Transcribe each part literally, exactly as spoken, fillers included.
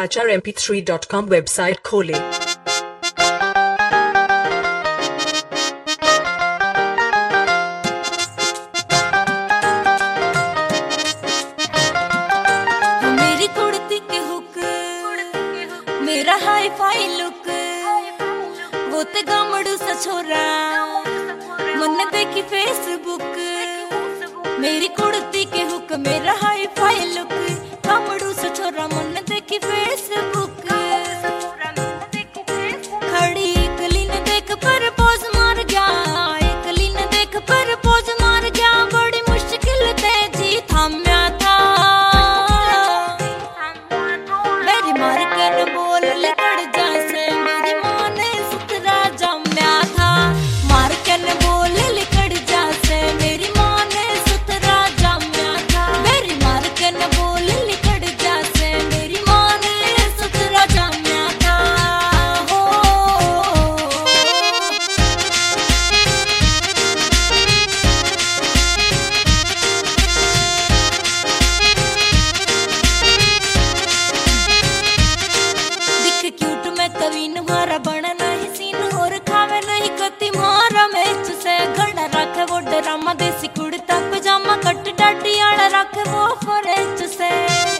H R M P three dot com website खोलें। मेरी कुर्ती के हुक, मेरा हाई फाई लुक, वो ते गामड़ू सा छोरा मन देखी फेसबुक। मेरी कुर्ती के हुक, मेरा हाई फाई लुक, गामड़ू सा छोरा मन देखी फेसबुक। खड़ी एकली ने देख पर पोज मार गया, एकली ने देख पर पोज मार गया। बड़ी मुश्किल ते जी थाम्या था, मेरी मार कर बोल लिकड़ जा से मेरी माँ ने सुतरा जम्या था। मार कर बोल लिकड़ जा से मेरी माँ ने सुतरा जम्या था। मेरी मार कर बोल लिकड़ जा से मेरी माँ ने सुतरा जम्या था। हो दिख क्यूट में कवीन मारा बना नहीं सीन और खावे नहीं कति मारा मैच से। घड़ा रखे वो ड्रामा देसी कुड़ता पजामा कट डाडी आड़ा रखे वो फरेच से।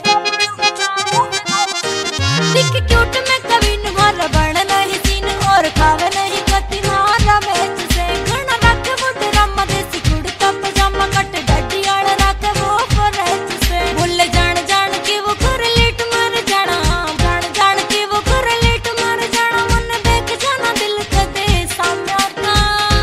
दिख क्यूट में कवीन मारा बना नहीं सीन और खावे नहीं कति मारा मैच से। घड़ा रखे वो ड्रामा देसी कुड़ता पजामा कट डाडी आड़ा रखे वो फरेच से। बोले जान जान के वो कर लेट मर जाना, जान जान के वो कर लेट मर जाना। मन देख जाना दिल कदे साम्या था।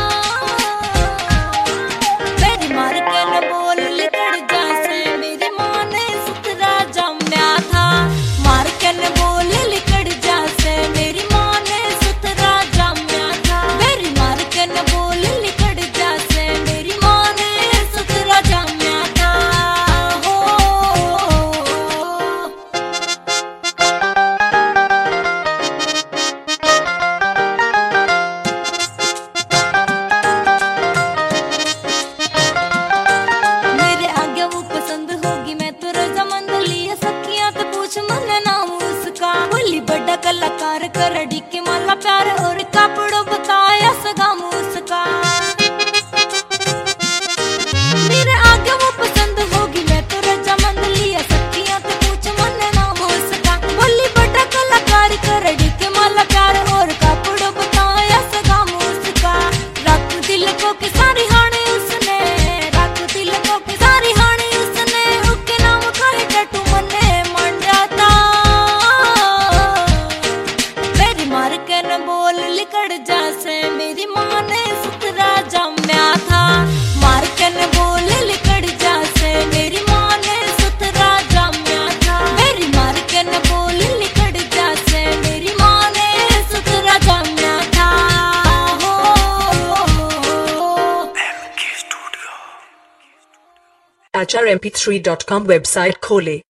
मेरी मार के न बोल लिकड़ जा से मेरी माँ ने सुतरा जम्या था। मार के न बोल लिकड़ जा से मेरी माँ ने सुतरा जम्या था। मेरी मार के न बोल लिकड़ जा से मेरी माँ ने सुतरा जम्या था। हो मेरे आगे वो पसंद होगी मैं तो रजा मंद लिया सखियां तो पूछ मन नाम उसका। बोली बड़ा कलाकार कर के माला प्यार और कपड़ों बताया सगा उसका। मेरे आगे वो पसंद होगी मैं तो रजा मंद लिया सखियां तो पूछ मन नाम उसका। बोली बड़ा कलाकार कर के माला प्यार और कपड़ों बताया सगा उसका। रख दिल को के सारी हाने उसने, रख दिल को के सारी हाने उसने। उसके नाम का है टैटू मने मन जाता। मेरी मार के न बोल लिकड़ जा से मेरी माँ ने सुतरा जम्या था। मार के न बोल लिकड़ जा से मेरी माँ ने सुतरा जम्या था। मेरी मार के न बोल लिकड़ जा से मेरी माँ ने सुतरा जम्या था। हो H R M P three dot com website खोलें।